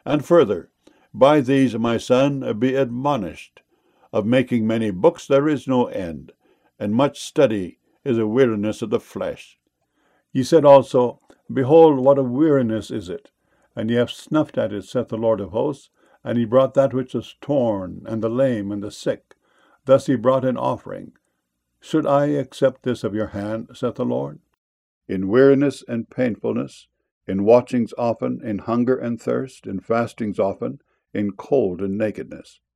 And further, by these, my son, be admonished. Of making many books there is no end, and much study is a weariness of the flesh. Ye said also, Behold, what a weariness is it! And ye have snuffed at it, saith the Lord of hosts. And he brought that which was torn, and the lame, and the sick. Thus he brought an offering. Should I accept this of your hand, saith the Lord? In weariness and painfulness, in watchings often, in hunger and thirst, in fastings often, in cold and nakedness.